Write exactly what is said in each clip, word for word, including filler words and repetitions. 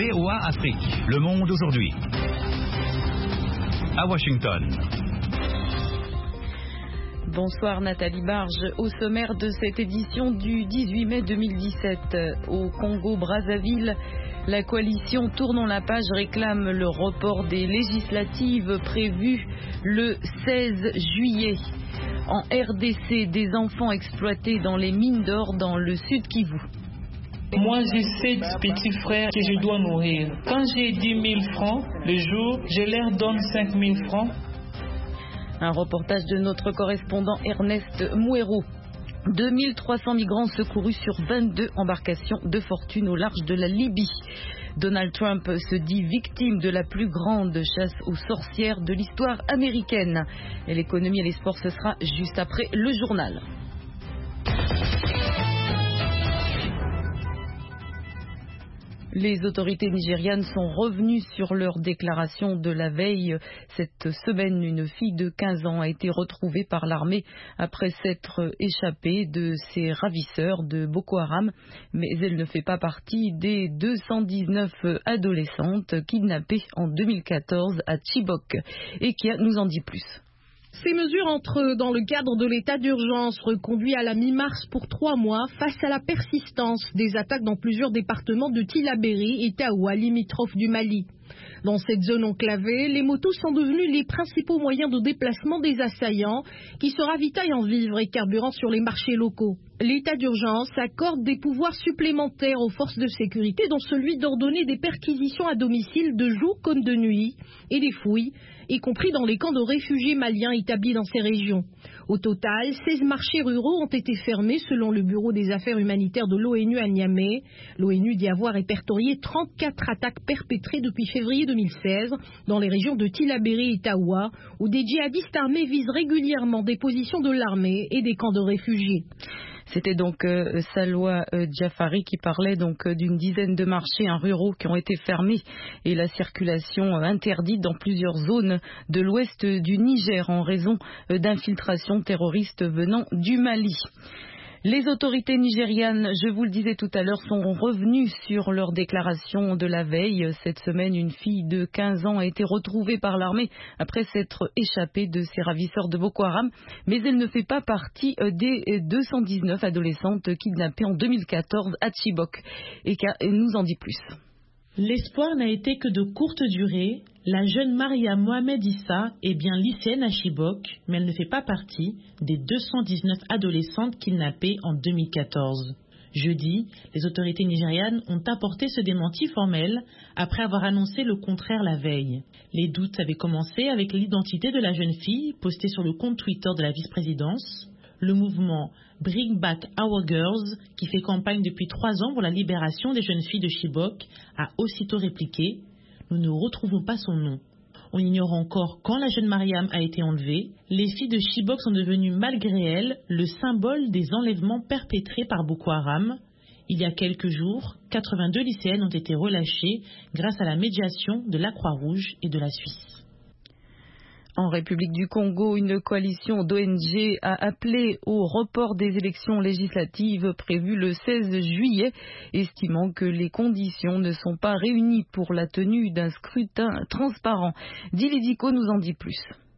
V O A Afrique, Le Monde aujourd'hui. À Washington. Bonsoir Nathalie Barge. Au sommaire de cette édition du dix-huit mai deux mille dix-sept, au Congo-Brazzaville, la coalition Tournons la page réclame le report des législatives prévues le seize juillet. En R D C, des enfants exploités dans les mines d'or dans le sud Kivu. Moi, j'ai sept petits frères que je dois nourrir. Quand j'ai dix mille francs le jour, je leur donne cinq mille francs. Un reportage de notre correspondant Ernest Mouero. deux mille trois cents migrants secourus sur vingt-deux embarcations de fortune au large de la Libye. Donald Trump se dit victime de la plus grande chasse aux sorcières de l'histoire américaine. Et l'économie et les sports, ce sera juste après le journal. Les autorités nigérianes sont revenues sur leur déclaration de la veille. Cette semaine, une fille de quinze ans a été retrouvée par l'armée après s'être échappée de ses ravisseurs de Boko Haram. Mais elle ne fait pas partie des deux cent dix-neuf adolescentes kidnappées en deux mille quatorze à Chibok. Et qui nous en dit plus. Ces mesures entrent dans le cadre de l'état d'urgence reconduit à la mi-mars pour trois mois face à la persistance des attaques dans plusieurs départements de Tillabéri et Taoua, limitrophes du Mali. Dans cette zone enclavée, les motos sont devenues les principaux moyens de déplacement des assaillants qui se ravitaillent en vivres et carburant sur les marchés locaux. L'état d'urgence accorde des pouvoirs supplémentaires aux forces de sécurité, dont celui d'ordonner des perquisitions à domicile de jour comme de nuit et des fouilles, y compris dans les camps de réfugiés maliens établis dans ces régions. Au total, seize marchés ruraux ont été fermés selon le Bureau des affaires humanitaires de l'ONU à Niamey. L'ONU dit avoir répertorié trente-quatre attaques perpétrées depuis février deux mille seize dans les régions de Tillabéri et Taoua, où des djihadistes armés visent régulièrement des positions de l'armée et des camps de réfugiés. C'était donc euh, Salwa euh, Jafari qui parlait donc euh, d'une dizaine de marchés hein, ruraux qui ont été fermés et la circulation euh, interdite dans plusieurs zones de l'ouest du Niger en raison euh, d'infiltrations terroristes venant du Mali. Les autorités nigérianes, je vous le disais tout à l'heure, sont revenues sur leur déclaration de la veille. Cette semaine, une fille de quinze ans a été retrouvée par l'armée après s'être échappée de ses ravisseurs de Boko Haram. Mais elle ne fait pas partie des deux cent dix-neuf adolescentes kidnappées en deux mille quatorze à Chibok. Et qu'elle nous en dit plus. L'espoir n'a été que de courte durée. La jeune Maria Mohamed Issa est bien lycéenne à Chibok, mais elle ne fait pas partie des deux cent dix-neuf adolescentes kidnappées en deux mille quatorze. Jeudi, les autorités nigérianes ont apporté ce démenti formel après avoir annoncé le contraire la veille. Les doutes avaient commencé avec l'identité de la jeune fille postée sur le compte Twitter de la vice-présidence. Le mouvement Bring Back Our Girls, qui fait campagne depuis trois ans pour la libération des jeunes filles de Chibok, a aussitôt répliqué « Nous ne retrouvons pas son nom ». On ignore encore quand la jeune Mariam a été enlevée. Les filles de Chibok sont devenues, malgré elles, le symbole des enlèvements perpétrés par Boko Haram. Il y a quelques jours, quatre-vingt-deux lycéennes ont été relâchées grâce à la médiation de la Croix-Rouge et de la Suisse. En République du Congo, une coalition d'O N G a appelé au report des élections législatives prévues le seize juillet, estimant que les conditions ne sont pas réunies pour la tenue d'un scrutin transparent. Dili Diko nous en dit plus.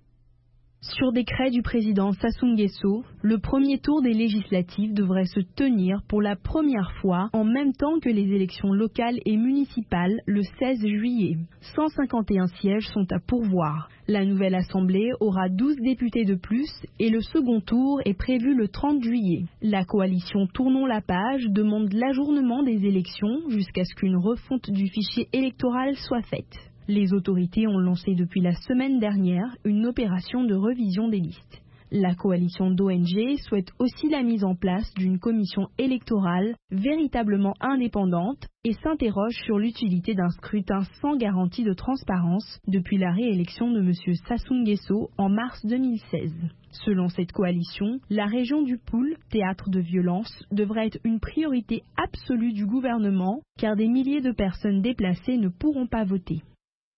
Sur décret du président Sassou Nguesso, le premier tour des législatives devrait se tenir pour la première fois en même temps que les élections locales et municipales le seize juillet. cent cinquante et un sièges sont à pourvoir. La nouvelle assemblée aura douze députés de plus et le second tour est prévu le trente juillet. La coalition Tournons la page demande l'ajournement des élections jusqu'à ce qu'une refonte du fichier électoral soit faite. Les autorités ont lancé depuis la semaine dernière une opération de revision des listes. La coalition d'O N G souhaite aussi la mise en place d'une commission électorale véritablement indépendante et s'interroge sur l'utilité d'un scrutin sans garantie de transparence depuis la réélection de M. Sassou Nguesso en mars deux mille seize. Selon cette coalition, la région du Poul, théâtre de violence, devrait être une priorité absolue du gouvernement car des milliers de personnes déplacées ne pourront pas voter.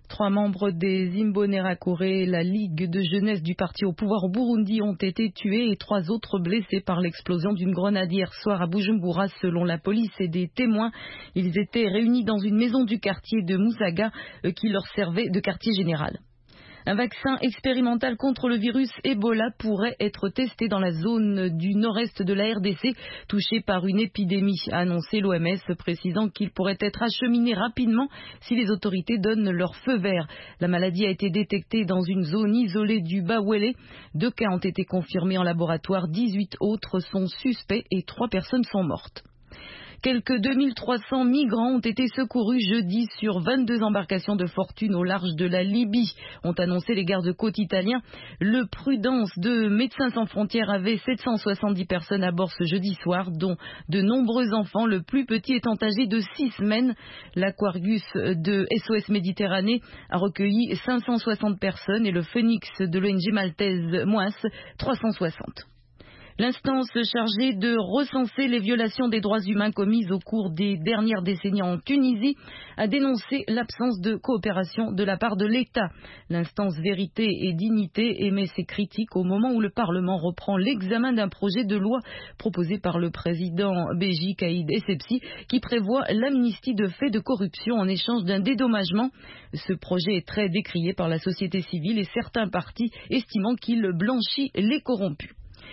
Trois membres des Imbonerakure, la Ligue de jeunesse du parti au pouvoir au Burundi, ont été tués et trois autres blessés par l'explosion d'une grenade hier soir à Bujumbura, selon la police et des témoins. Ils étaient réunis dans une maison du quartier de Musaga qui leur servait de quartier général. Un vaccin expérimental contre le virus Ebola pourrait être testé dans la zone du nord-est de la R D C touchée par une épidémie, a annoncé l'O M S, précisant qu'il pourrait être acheminé rapidement si les autorités donnent leur feu vert. La maladie a été détectée dans une zone isolée du Bawele. Deux cas ont été confirmés en laboratoire, dix-huit autres sont suspects et trois personnes sont mortes. Quelques deux mille trois cents migrants ont été secourus jeudi sur vingt-deux embarcations de fortune au large de la Libye, ont annoncé les gardes-côtes italiens. Le Prudence de Médecins sans frontières avait sept cent soixante-dix personnes à bord ce jeudi soir, dont de nombreux enfants, le plus petit étant âgé de six semaines. L'Aquarius de S O S Méditerranée a recueilli cinq cent soixante personnes et le Phoenix de l'O N G maltaise Moas trois cent soixante. L'instance chargée de recenser les violations des droits humains commises au cours des dernières décennies en Tunisie a dénoncé l'absence de coopération de la part de l'État. L'instance Vérité et Dignité émet ses critiques au moment où le Parlement reprend l'examen d'un projet de loi proposé par le président Béji Caïd Essebsi qui prévoit l'amnistie de faits de corruption en échange d'un dédommagement. Ce projet est très décrié par la société civile et certains partis estimant qu'il blanchit les corrompus.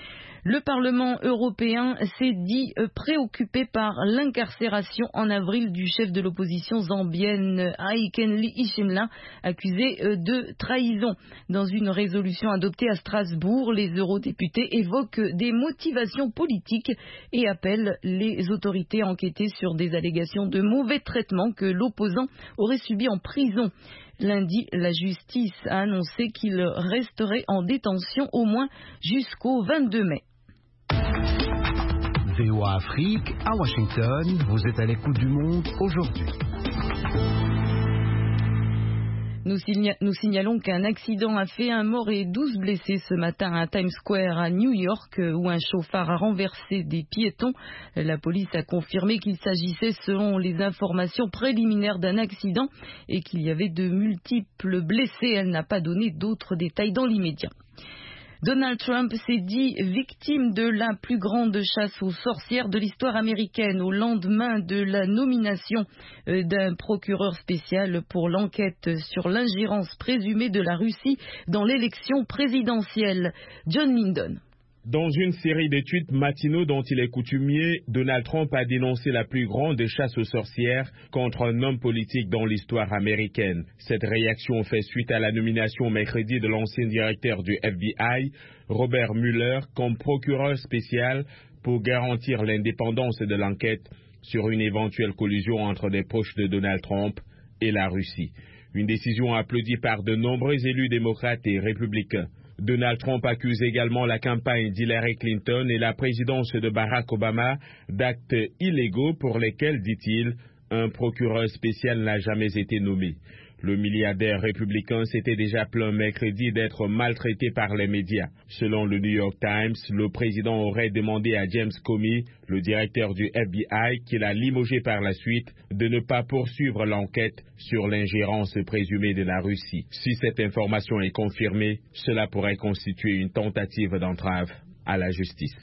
Le Parlement européen s'est dit préoccupé par l'incarcération en avril du chef de l'opposition zambienne Hakainde Hichilema, accusé de trahison. Dans une résolution adoptée à Strasbourg, les eurodéputés évoquent des motivations politiques et appellent les autorités à enquêter sur des allégations de mauvais traitement que l'opposant aurait subi en prison. Lundi, la justice a annoncé qu'il resterait en détention au moins jusqu'au vingt-deux mai. V O A Afrique, à Washington, vous êtes à l'écoute du monde aujourd'hui. Nous, signa- nous signalons qu'un accident a fait un mort et douze blessés ce matin à Times Square à New York où un chauffard a renversé des piétons. La police a confirmé qu'il s'agissait selon les informations préliminaires d'un accident et qu'il y avait de multiples blessés. Elle n'a pas donné d'autres détails dans l'immédiat. Donald Trump s'est dit victime de la plus grande chasse aux sorcières de l'histoire américaine au lendemain de la nomination d'un procureur spécial pour l'enquête sur l'ingérence présumée de la Russie dans l'élection présidentielle. John Lyndon. Dans une série de tweets matinaux dont il est coutumier, Donald Trump a dénoncé la plus grande chasse aux sorcières contre un homme politique dans l'histoire américaine. Cette réaction fait suite à la nomination mercredi de l'ancien directeur du F B I, Robert Mueller, comme procureur spécial pour garantir l'indépendance de l'enquête sur une éventuelle collusion entre des proches de Donald Trump et la Russie. Une décision applaudie par de nombreux élus démocrates et républicains. Donald Trump accuse également la campagne d'Hillary Clinton et la présidence de Barack Obama d'actes illégaux pour lesquels, dit-il, un procureur spécial n'a jamais été nommé. Le milliardaire républicain s'était déjà plaint mercredi d'être maltraité par les médias. Selon le New York Times, le président aurait demandé à James Comey, le directeur du F B I, qu'il a limogé par la suite, de ne pas poursuivre l'enquête sur l'ingérence présumée de la Russie. Si cette information est confirmée, cela pourrait constituer une tentative d'entrave à la justice.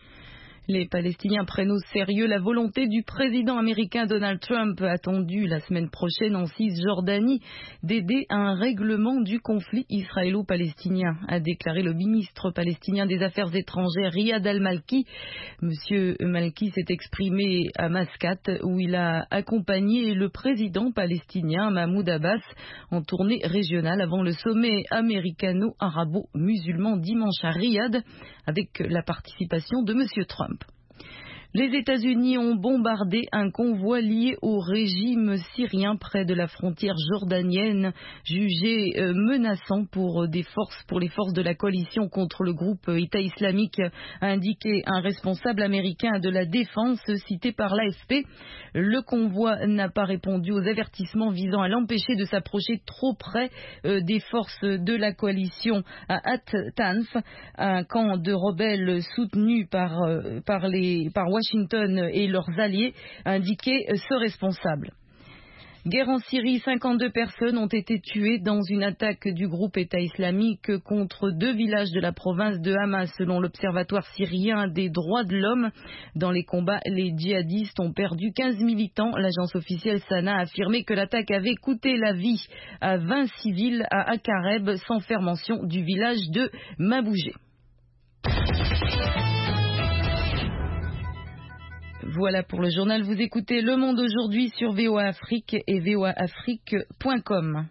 Les Palestiniens prennent au sérieux la volonté du président américain Donald Trump, attendu la semaine prochaine en Cisjordanie, d'aider à un règlement du conflit israélo-palestinien, a déclaré le ministre palestinien des Affaires étrangères Riyad al-Malki. Monsieur Malki s'est exprimé à Mascate où il a accompagné le président palestinien Mahmoud Abbas en tournée régionale avant le sommet américano-arabo-musulman dimanche à Riyad avec la participation de Monsieur Trump. Les États-Unis ont bombardé un convoi lié au régime syrien près de la frontière jordanienne, jugé euh, menaçant pour, des forces, pour les forces de la coalition contre le groupe État islamique, a indiqué un responsable américain de la défense cité par l'A F P. Le convoi n'a pas répondu aux avertissements visant à l'empêcher de s'approcher trop près euh, des forces de la coalition à At-Tanf, un camp de rebelles soutenu par, euh, par, les, par Washington et leurs alliés, a indiqué ce responsable. Guerre en Syrie, cinquante-deux personnes ont été tuées dans une attaque du groupe État islamique contre deux villages de la province de Hama, selon l'Observatoire syrien des droits de l'homme. Dans les combats, les djihadistes ont perdu quinze militants. L'agence officielle Sana a affirmé que l'attaque avait coûté la vie à vingt civils à Akareb, sans faire mention du village de Mabougé. Voilà pour le journal. Vous écoutez Le Monde aujourd'hui sur V O A Afrique et v o a afrique point com.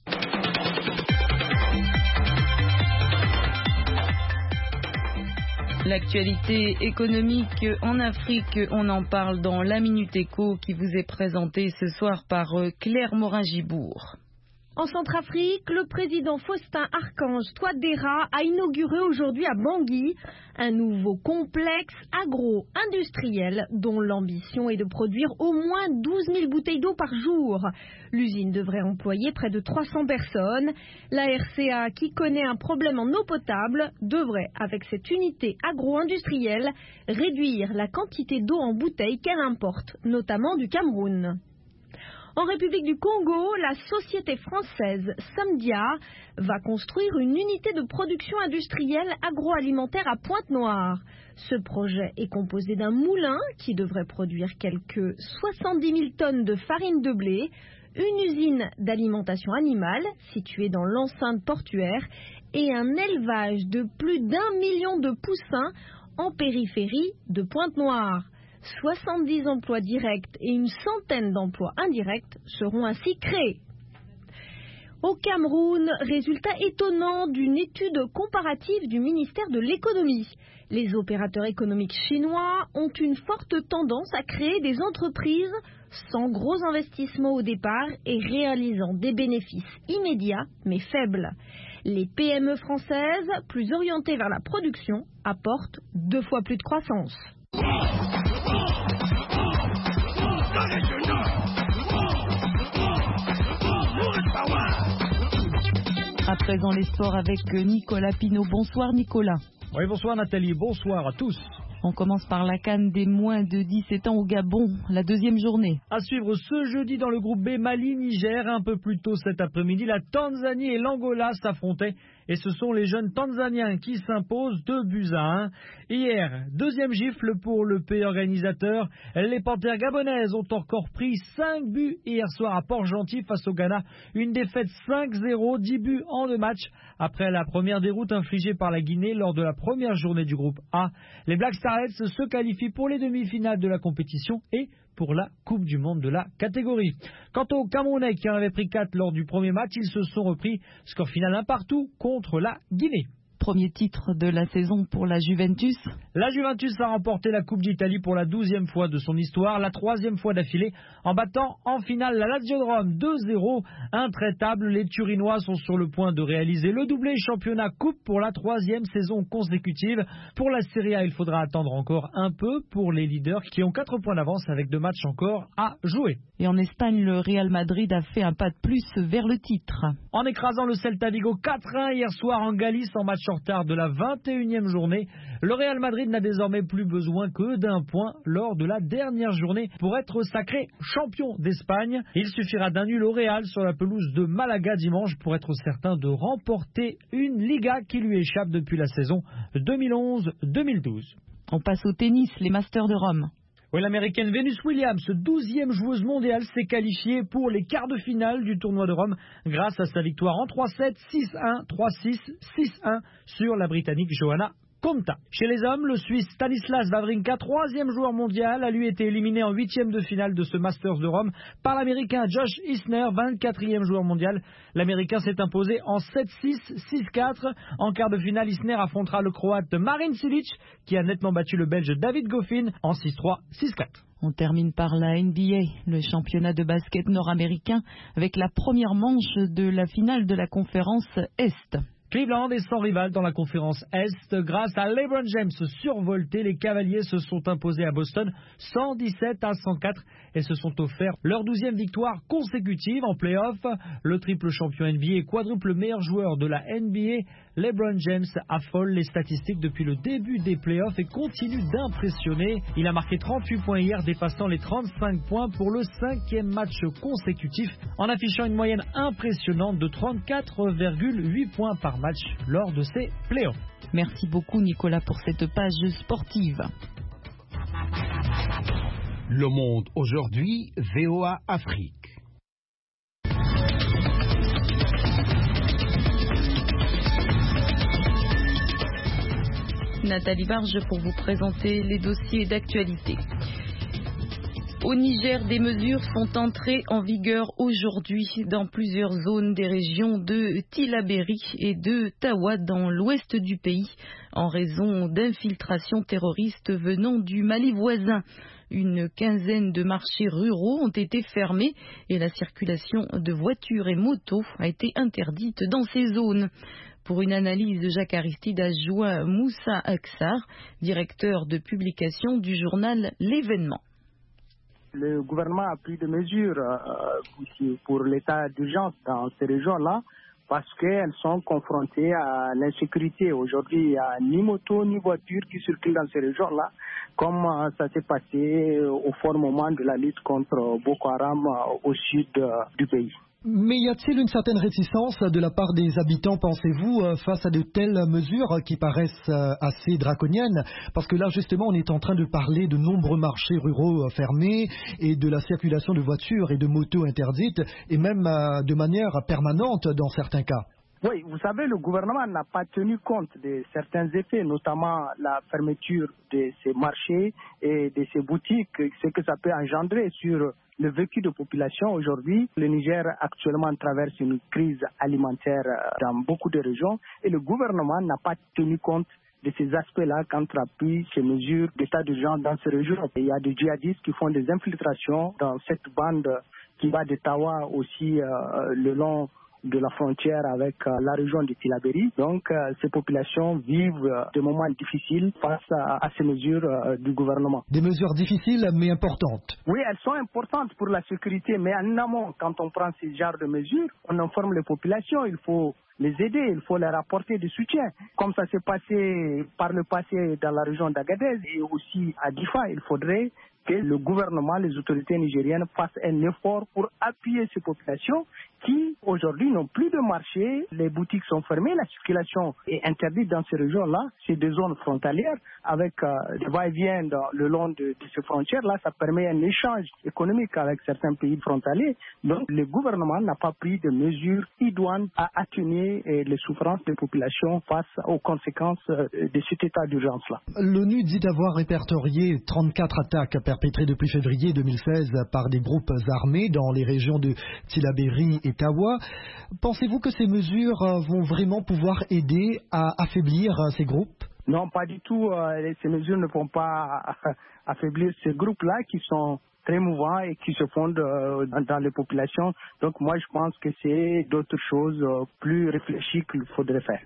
L'actualité économique en Afrique, on en parle dans la Minute Éco qui vous est présentée ce soir par Claire Morin-Gibourg. En Centrafrique, le président Faustin Archange Touadéra a inauguré aujourd'hui à Bangui un nouveau complexe agro-industriel dont l'ambition est de produire au moins douze mille bouteilles d'eau par jour. L'usine devrait employer près de trois cents personnes. La R C A, qui connaît un problème en eau potable, devrait, avec cette unité agro-industrielle, réduire la quantité d'eau en bouteilles qu'elle importe, notamment du Cameroun. En République du Congo, la société française Samdia va construire une unité de production industrielle agroalimentaire à Pointe-Noire. Ce projet est composé d'un moulin qui devrait produire quelques soixante-dix mille tonnes de farine de blé, une usine d'alimentation animale située dans l'enceinte portuaire et un élevage de plus d'un million de poussins en périphérie de Pointe-Noire. soixante-dix emplois directs et une centaine d'emplois indirects seront ainsi créés. Au Cameroun, résultat étonnant d'une étude comparative du ministère de l'économie. Les opérateurs économiques chinois ont une forte tendance à créer des entreprises sans gros investissements au départ et réalisant des bénéfices immédiats mais faibles. Les P M E françaises, plus orientées vers la production, apportent deux fois plus de croissance. À présent, les sports avec Nicolas Pinault. Bonsoir Nicolas. Oui, bonsoir Nathalie, bonsoir à tous. On commence par la CAN des moins de dix-sept ans au Gabon, la deuxième journée. À suivre ce jeudi dans le groupe B, Mali-Niger. Un peu plus tôt cet après-midi, la Tanzanie et l'Angola s'affrontaient. Et ce sont les jeunes Tanzaniens qui s'imposent deux buts à un. Hier, deuxième gifle pour le pays organisateur. Les Panthères gabonaises ont encore pris cinq buts hier soir à Port-Gentil face au Ghana. Une défaite cinq zéro, dix buts en deux matchs. Après la première déroute infligée par la Guinée lors de la première journée du groupe A, les Black Starlets se qualifient pour les demi-finales de la compétition et pour la Coupe du Monde de la catégorie. Quant aux Camerounais qui en avaient pris quatre lors du premier match, ils se sont repris. Score final un partout contre la Guinée. Premier titre de la saison pour la Juventus. La Juventus a remporté la Coupe d'Italie pour la douzième fois de son histoire, la troisième fois d'affilée, en battant en finale la Lazio de Rome deux zéro. Intraitables, les Turinois sont sur le point de réaliser le doublé championnat coupe pour la troisième saison consécutive. Pour la Serie A, il faudra attendre encore un peu pour les leaders qui ont quatre points d'avance avec deux matchs encore à jouer. Et en Espagne, le Real Madrid a fait un pas de plus vers le titre. En écrasant le Celta Vigo quatre un hier soir en Galice en match en retard de la vingt et unième journée, le Real Madrid n'a désormais plus besoin que d'un point lors de la dernière journée pour être sacré champion d'Espagne. Il suffira d'un nul au Real sur la pelouse de Malaga dimanche pour être certain de remporter une Liga qui lui échappe depuis la saison deux mille onze deux mille douze. On passe au tennis, les Masters de Rome. Oui, l'américaine Venus Williams, douzième joueuse mondiale, s'est qualifiée pour les quarts de finale du tournoi de Rome grâce à sa victoire en trois sept, six un, trois six, six un sur la Britannique Johanna Konta. Chez les hommes, le Suisse Stanislas Wawrinka, troisième joueur mondial, a lui été éliminé en huitième de finale de ce Masters de Rome par l'Américain Josh Isner, vingt-quatrième joueur mondial. L'Américain s'est imposé en sept six, six quatre. En quart de finale, Isner affrontera le Croate Marin Cilic, qui a nettement battu le Belge David Goffin en six trois, six quatre. On termine par la N B A, le championnat de basket nord-américain, avec la première manche de la finale de la conférence Est. Cleveland est sans rival dans la conférence Est. Grâce à LeBron James survolté, les Cavaliers se sont imposés à Boston cent dix-sept à cent quatre et se sont offerts leur douzième victoire consécutive en play-off. Le triple champion N B A et quadruple meilleur joueur de la N B A, LeBron James affole les statistiques depuis le début des play-offs et continue d'impressionner. Il a marqué trente-huit points hier, dépassant les trente-cinq points pour le cinquième match consécutif, en affichant une moyenne impressionnante de trente-quatre virgule huit points par match lors de ces play-offs. Merci beaucoup Nicolas pour cette page sportive. Le Monde aujourd'hui, V O A Afrique. Nathalie Barge pour vous présenter les dossiers d'actualité. Au Niger, des mesures sont entrées en vigueur aujourd'hui dans plusieurs zones des régions de Tillabéri et de Tawa dans l'ouest du pays en raison d'infiltrations terroristes venant du Mali voisin. Une quinzaine de marchés ruraux ont été fermés et la circulation de voitures et motos a été interdite dans ces zones. Pour une analyse, Jacques Aristide a joint Moussa Aksar, directeur de publication du journal L'Événement. Le gouvernement a pris des mesures euh, pour l'état d'urgence dans ces régions-là parce qu'elles sont confrontées à l'insécurité. Aujourd'hui, il n'y a ni moto ni voiture qui circulent dans ces régions-là, comme euh, ça s'est passé au fort moment de la lutte contre Boko Haram euh, au sud euh, du pays. Mais y a-t-il une certaine réticence de la part des habitants, pensez-vous, face à de telles mesures qui paraissent assez draconiennes? Parce que là, justement, on est en train de parler de nombreux marchés ruraux fermés et de la circulation de voitures et de motos interdites, et même de manière permanente dans certains cas. Oui, vous savez, le gouvernement n'a pas tenu compte de certains effets, notamment la fermeture de ces marchés et de ces boutiques, ce que ça peut engendrer sur le vécu de population. Aujourd'hui, le Niger actuellement traverse une crise alimentaire dans beaucoup de régions et le gouvernement n'a pas tenu compte de ces aspects-là quand il a pris ces mesures d'état d'urgence dans ces régions. Il y a des djihadistes qui font des infiltrations dans cette bande qui va de Tawa aussi euh, le long de la frontière avec euh, la région de Tillabéri. Donc, euh, ces populations vivent euh, des moments difficiles face à, à ces mesures euh, du gouvernement. Des mesures difficiles mais importantes. Oui, elles sont importantes pour la sécurité, mais en amont, quand on prend ce genre de mesures, on informe les populations, il faut les aider, il faut leur apporter du soutien. Comme ça s'est passé par le passé dans la région d'Agadez et aussi à Difa, il faudrait que le gouvernement, les autorités nigériennes fassent un effort pour appuyer ces populations qui, aujourd'hui, n'ont plus de marché, les boutiques sont fermées, la circulation est interdite dans ces régions-là. C'est des zones frontalières avec euh, des va-et-vient le long de, de ces frontières-là. Ça permet un échange économique avec certains pays frontaliers. Donc, le gouvernement n'a pas pris de mesures idoines à atténuer euh, les souffrances des populations face aux conséquences euh, de cet état d'urgence-là. L'ONU dit avoir répertorié trente-quatre attaques perpétrées depuis février deux mille seize par des groupes armés dans les régions de Tillabéri et Tawa. Pensez-vous que ces mesures vont vraiment pouvoir aider à affaiblir ces groupes? Non, pas du tout. Ces mesures ne vont pas affaiblir ces groupes-là qui sont très mouvants et qui se fondent dans les populations. Donc moi, je pense que c'est d'autres choses plus réfléchies qu'il faudrait faire.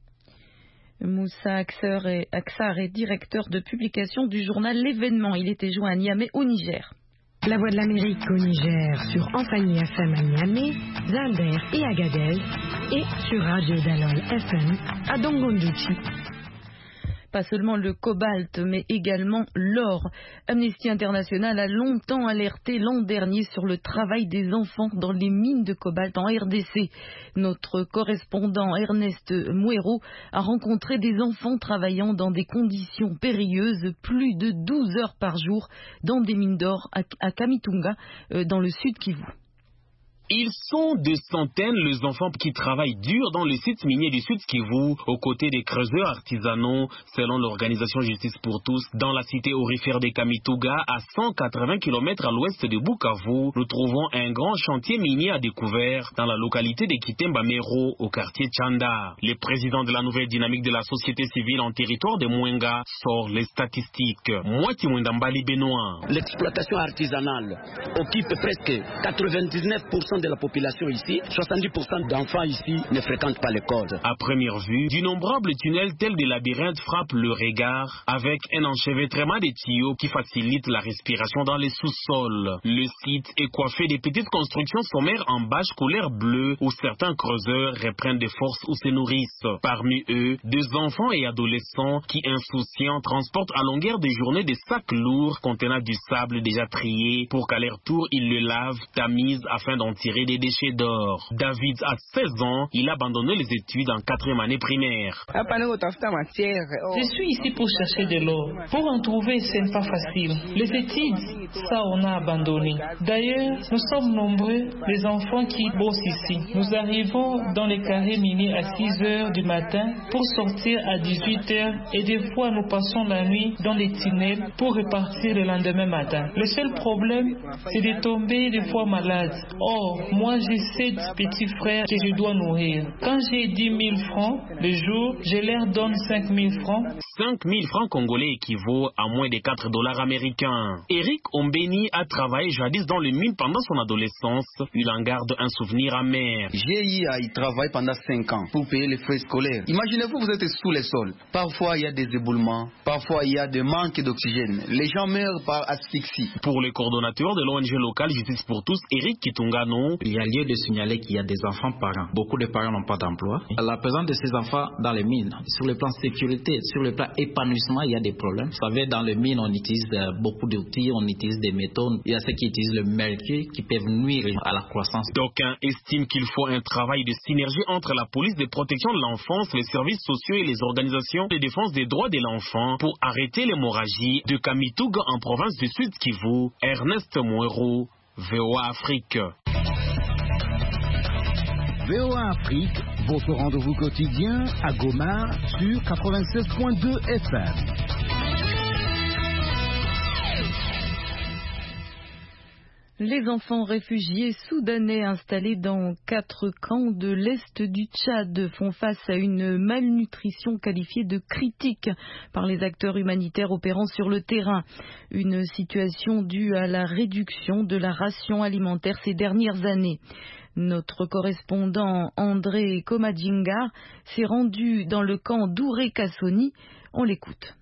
Moussa Aksar est, Aksar est directeur de publication du journal L'Événement. Il était joint à Niamey au Niger. La Voix de l'Amérique au Niger sur Amphani F M à Niamey, Zinder et Agadez et sur Radio Dalol F M à Dongondouchi. Pas seulement le cobalt, mais également l'or. Amnesty International a longtemps alerté l'an dernier sur le travail des enfants dans les mines de cobalt en R D C. Notre correspondant Ernest Mouero a rencontré des enfants travaillant dans des conditions périlleuses, plus de douze heures par jour, dans des mines d'or à Kamitunga, dans le sud Kivu. Ils sont des centaines les enfants qui travaillent dur dans le site minier du Sud Kivu, aux côtés des creuseurs artisanaux, selon l'organisation Justice pour tous. Dans la cité aurifère de Kamituga, à cent quatre-vingts kilomètres à l'ouest de Bukavu, nous trouvons un grand chantier minier à découvert dans la localité de Kitemba Mero, au quartier Chanda. Le président de la nouvelle dynamique de la société civile en territoire de Mwenga sort les statistiques. Moiti Mwendambali Benoît. L'exploitation artisanale occupe presque quatre-vingt-dix-neuf pour cent de la population ici, soixante-dix pour cent d'enfants ici ne fréquentent pas l'école. À première vue, d'innombrables tunnels tels des labyrinthes frappent le regard avec un enchevêtrement de tuyaux qui facilite la respiration dans les sous-sols. Le site est coiffé de petites constructions sommaires en bâche couleur bleue où certains creuseurs reprennent des forces ou se nourrissent. Parmi eux, des enfants et adolescents qui, insouciants, transportent à longueur de journée des sacs lourds contenant du sable déjà trié pour qu'à leur tour ils le lavent, tamisent afin d'en tirer des déchets d'or. David a seize ans, il a abandonné les études en quatrième année primaire. Je suis ici pour chercher de l'or. Pour en trouver, ce n'est pas facile. Les études, ça on a abandonné. D'ailleurs, nous sommes nombreux, les enfants qui bossent ici. Nous arrivons dans les carrés miniers à six heures du matin pour sortir à dix-huit heures et des fois nous passons la nuit dans les tunnels pour repartir le lendemain matin. Le seul problème, c'est de tomber des fois malade. Or, moi j'ai sept petits frères que je dois nourrir. Quand j'ai dix mille francs le jour, je leur donne cinq mille francs. cinq mille francs congolais équivaut à moins de quatre dollars américains. Eric Ombeni a travaillé jadis dans les mines pendant son adolescence. Il en garde un souvenir amer. J'ai eu à y travailler pendant cinq ans pour payer les frais scolaires. Imaginez-vous, vous êtes sous les sols. Parfois, il y a des éboulements. Parfois, il y a des manques d'oxygène. Les gens meurent par asphyxie. Pour le coordonnateur de l'O N G locale Justice pour tous, Eric Kitungano, il y a lieu de signaler qu'il y a des enfants parents. Beaucoup de parents n'ont pas d'emploi. La présence de ces enfants dans les mines, sur le plan sécurité, sur le plan épanouissement, il y a des problèmes. Vous savez, dans les mines, on utilise beaucoup d'outils, on utilise des méthodes. Il y a ceux qui utilisent le mercure qui peuvent nuire à la croissance. D'aucuns estiment qu'il faut un travail de synergie entre la police de protection de l'enfance, les services sociaux et les organisations de défense des droits de l'enfant pour arrêter l'hémorragie de Kamituga en province du Sud Kivu. Ernest Mouero, V O A Afrique. V O A Afrique, votre rendez-vous quotidien à Goma sur quatre-vingt-seize point deux F M. Les enfants réfugiés soudanais installés dans quatre camps de l'Est du Tchad font face à une malnutrition qualifiée de critique par les acteurs humanitaires opérant sur le terrain. Une situation due à la réduction de la ration alimentaire ces dernières années. Notre correspondant André Komadjinga s'est rendu dans le camp d'Ouré Kassoni. On l'écoute.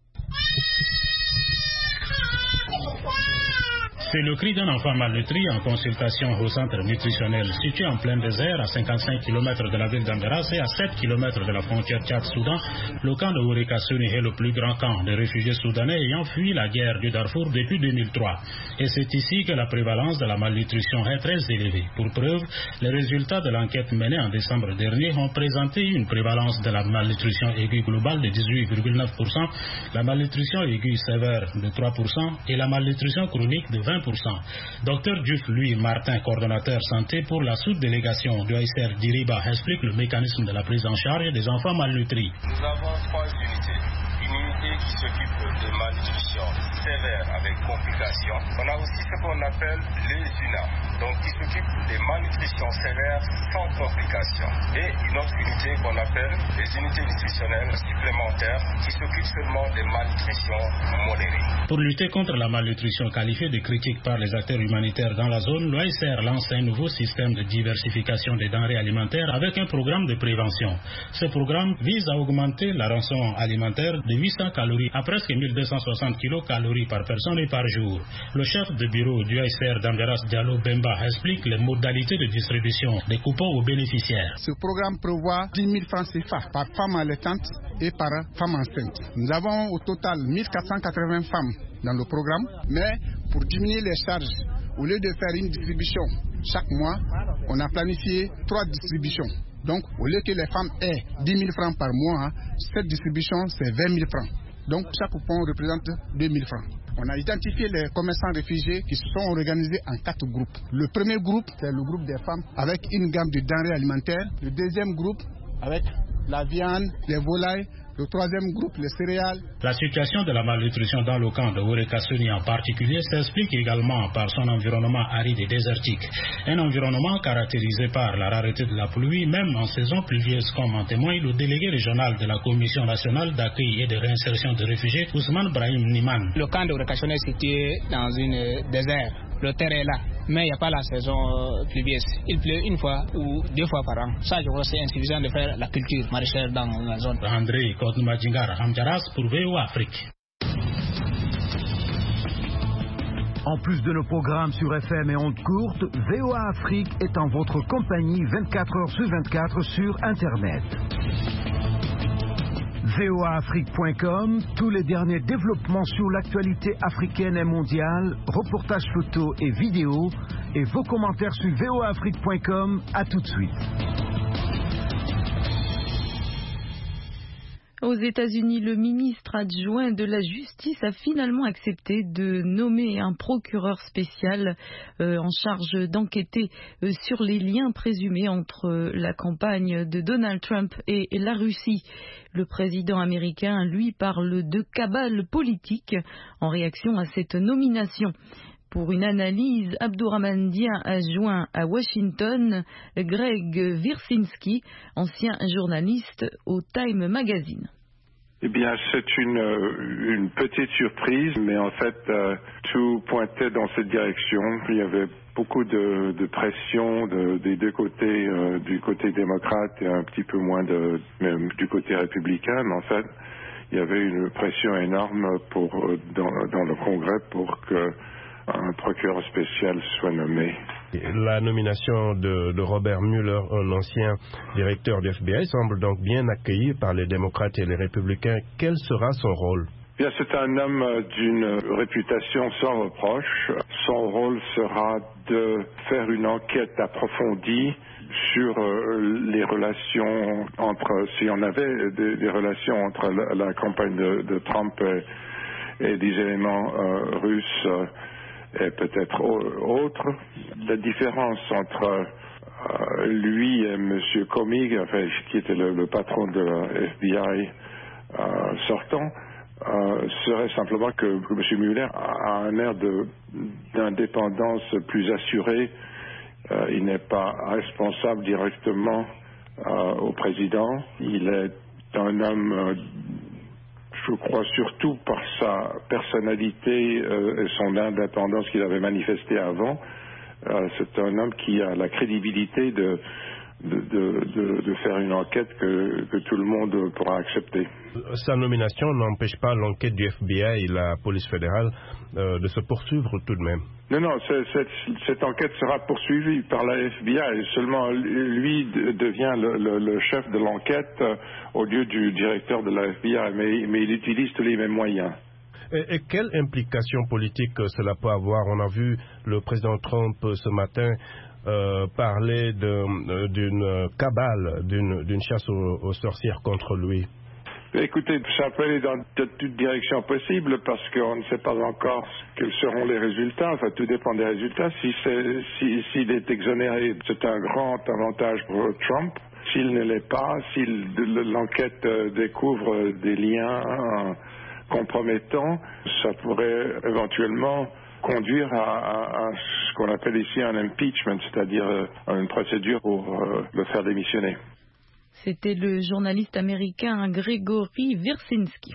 C'est le cri d'un enfant malnutri en consultation au centre nutritionnel situé en plein désert à cinquante-cinq kilomètres de la ville d'Angaras et à sept kilomètres de la frontière Tchad-Soudan. Le camp de Ouré Kassoni est le plus grand camp de réfugiés soudanais ayant fui la guerre du Darfour depuis deux mille trois. Et c'est ici que la prévalence de la malnutrition est très élevée. Pour preuve, les résultats de l'enquête menée en décembre dernier ont présenté une prévalence de la malnutrition aiguë globale de dix-huit virgule neuf pour cent, la malnutrition aiguë sévère de trois pour cent et la malnutrition chronique de vingt pour cent. Docteur Diouf Louis Martin, coordonnateur santé pour la sous-délégation du A I C R d'Iriba, explique le mécanisme de la prise en charge des enfants malnutris. Nous avons trois unités. Une unité qui s'occupe de malnutrition sévère avec complications. On a aussi ce qu'on appelle les U N A, donc qui s'occupe des malnutritions sévères sans complications. Et une autre unité qu'on appelle les unités nutritionnelles supplémentaires qui s'occupent seulement des malnutritions modérées. Pour lutter contre la malnutrition qualifiée de critique par les acteurs humanitaires dans la zone, l'O A I C R lance un nouveau système de diversification des denrées alimentaires avec un programme de prévention. Ce programme vise à augmenter la rançon alimentaire de huit cents calories à presque mille deux cent soixante kilocalories par personne et par jour. Le chef de bureau du A I C R d'Angaras, Diallo Bemba, explique les modalités de distribution des coupons aux bénéficiaires. Ce programme prévoit dix mille francs C F A par femme allaitante et par femme enceinte. Nous avons au total mille quatre cent quatre-vingts femmes dans le programme, mais pour diminuer les charges, au lieu de faire une distribution chaque mois, on a planifié trois distributions. Donc, au lieu que les femmes aient dix mille francs par mois, cette distribution, c'est vingt mille francs. Donc, chaque coupon représente deux mille francs. On a identifié les commerçants réfugiés qui se sont organisés en quatre groupes. Le premier groupe, c'est le groupe des femmes avec une gamme de denrées alimentaires. Le deuxième groupe, avec la viande, les volailles. Le troisième groupe, les céréales. La situation de la malnutrition dans le camp de Ouré Kassoni en particulier s'explique également par son environnement aride et désertique. Un environnement caractérisé par la rareté de la pluie, même en saison pluvieuse, comme en témoigne le délégué régional de la Commission nationale d'accueil et de réinsertion de réfugiés, Ousmane Brahim Niman. Le camp de Ouré Kassoni est situé dans un désert. Le terre est là. mais il n'y a pas la saison euh, pluvieuse. Il pleut une fois ou deux fois par an. Ça, je crois que c'est insuffisant de faire la culture maraîchère dans la zone. André Kotnumajingara Hamjaras pour V O A Afrique. En plus de nos programmes sur F M et ondes courtes, V O A Afrique est en votre compagnie vingt-quatre heures sur vingt-quatre sur Internet. V O A Afrique point com, tous les derniers développements sur l'actualité africaine et mondiale, reportages photos et vidéos, et vos commentaires sur V O A Afrique point com. À tout de suite. Aux États-Unis, le ministre adjoint de la Justice a finalement accepté de nommer un procureur spécial euh, en charge d'enquêter euh, sur les liens présumés entre euh, la campagne de Donald Trump et, et la Russie. Le président américain, lui, parle de cabale politique en réaction à cette nomination. Pour une analyse, Abdourahmane Dia a joint à Washington Greg Wiercinski, ancien journaliste au Time Magazine. Eh bien, c'est une, une petite surprise, mais en fait, euh, tout pointait dans cette direction. Il y avait beaucoup de, de pression de, des deux côtés, euh, du côté démocrate et un petit peu moins de, même du côté républicain. Mais en fait, il y avait une pression énorme pour, dans, dans le Congrès pour que un procureur spécial soit nommé. La nomination de, de Robert Mueller, un ancien directeur du F B I, semble donc bien accueillie par les démocrates et les républicains. Quel sera son rôle? Bien, c'est un homme d'une réputation sans reproche. Son rôle sera de faire une enquête approfondie sur euh, les relations entre, si on avait des, des relations entre la, la campagne de, de Trump et, et des éléments euh, russes euh, et peut-être autres. La différence entre euh, lui et M. Comey, enfin, qui était le, le patron de la F B I euh, sortant, euh, serait simplement que, que M. Mueller a un air de, d'indépendance plus assurée. Euh, il n'est pas responsable directement euh, au président. Il est un homme... Euh, je crois surtout par sa personnalité euh, et son indépendance qu'il avait manifesté avant. Euh, c'est un homme qui a la crédibilité de, de, de, de, de faire une enquête que, que tout le monde pourra accepter. Sa nomination n'empêche pas l'enquête du F B I et la police fédérale euh, de se poursuivre tout de même. Non, non, c'est, c'est, cette enquête sera poursuivie par la F B I. Seulement, lui devient le, le, le chef de l'enquête euh, au lieu du directeur de la F B I, mais, mais il utilise tous les mêmes moyens. Et, et quelle implication politique cela peut avoir? On a vu le président Trump ce matin euh, parler de, d'une cabale, d'une, d'une chasse aux, aux sorcières contre lui. Écoutez, ça peut aller dans de toutes directions possibles parce qu'on ne sait pas encore quels seront les résultats. Enfin, tout dépend des résultats. Si c'est, si, s'il est exonéré, c'est un grand avantage pour Trump. S'il ne l'est pas, si l'enquête découvre des liens compromettants, ça pourrait éventuellement conduire à, à, à ce qu'on appelle ici un impeachment, c'est-à-dire une procédure pour le faire démissionner. C'était le journaliste américain Gregory Wiercinski.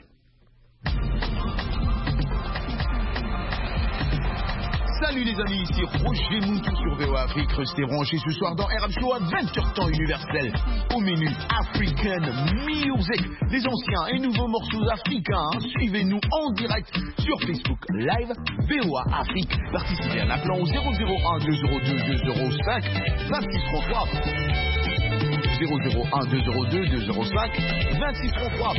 Salut les amis, ici Roger Moutou sur V O A Afrique. Restez branchés ce soir dans R M Show à vingt heures temps universel. Au menu African Music, les anciens et nouveaux morceaux africains. Suivez-nous en direct sur Facebook Live V O A Afrique. Participez à un appelant au zéro zéro un deux zéro deux deux zéro cinq vingt-six trente-trois. zéro zéro un deux zéro deux deux zéro cinq vingt-six trente-trois.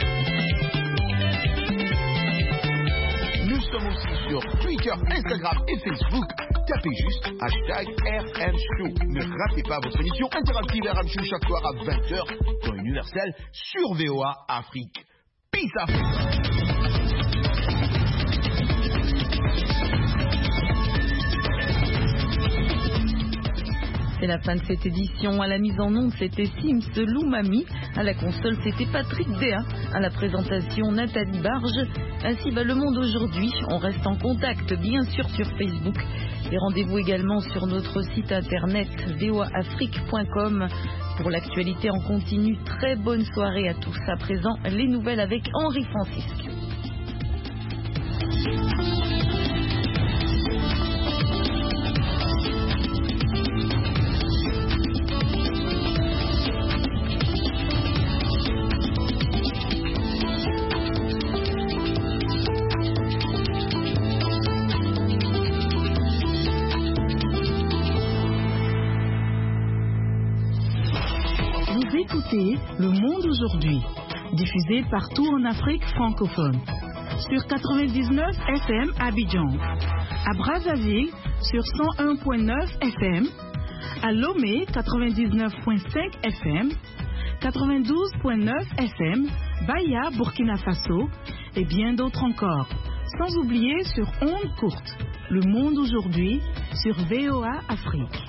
Nous sommes aussi sur Twitter, Instagram et Facebook. Tapez juste hashtag R M Show. Ne ratez pas votre émission interactive R M Show chaque soir à vingt heures dans Universel sur V O A Afrique. Peace Afrique. C'est la fin de cette édition. À la mise en onde, c'était Sims Loumami. À la console, c'était Patrick Déa. À la présentation, Nathalie Barge. Ainsi va le monde aujourd'hui. On reste en contact, bien sûr, sur Facebook. Et rendez-vous également sur notre site internet v o a afrique point com pour l'actualité en continu. Très bonne soirée à tous. À présent, les nouvelles avec Henri Francisque. écoutez Le Monde aujourd'hui, diffusé partout en Afrique francophone. Sur quatre-vingt-dix-neuf F M à Abidjan, à Brazzaville sur cent un virgule neuf F M, à Lomé quatre-vingt-dix-neuf virgule cinq F M, quatre-vingt-douze virgule neuf F M, Baya, Burkina Faso et bien d'autres encore. Sans oublier sur ondes courtes, Le Monde aujourd'hui sur V O A Afrique.